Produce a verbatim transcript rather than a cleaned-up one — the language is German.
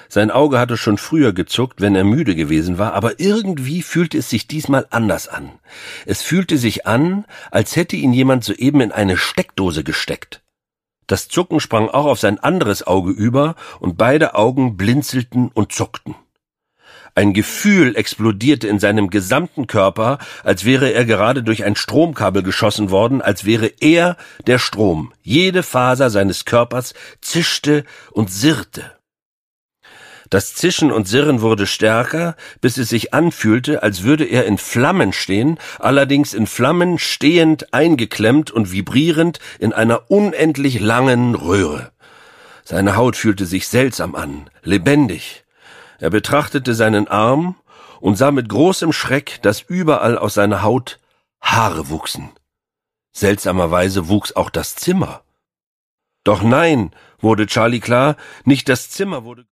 Sein Auge hatte schon früher gezuckt, wenn er müde gewesen war, aber irgendwie fühlte es sich diesmal anders an. Es fühlte sich an, als hätte ihn jemand soeben in eine Steckdose gesteckt. Das Zucken sprang auch auf sein anderes Auge über, und beide Augen blinzelten und zuckten. Ein Gefühl explodierte in seinem gesamten Körper, als wäre er gerade durch ein Stromkabel geschossen worden, als wäre er der Strom. Jede Faser seines Körpers zischte und sirrte. Das Zischen und Sirren wurde stärker, bis es sich anfühlte, als würde er in Flammen stehen, allerdings in Flammen stehend, eingeklemmt und vibrierend in einer unendlich langen Röhre. Seine Haut fühlte sich seltsam an, lebendig. Er betrachtete seinen Arm und sah mit großem Schreck, dass überall aus seiner Haut Haare wuchsen. Seltsamerweise wuchs auch das Zimmer. Doch nein, wurde Charlie klar, nicht das Zimmer wurde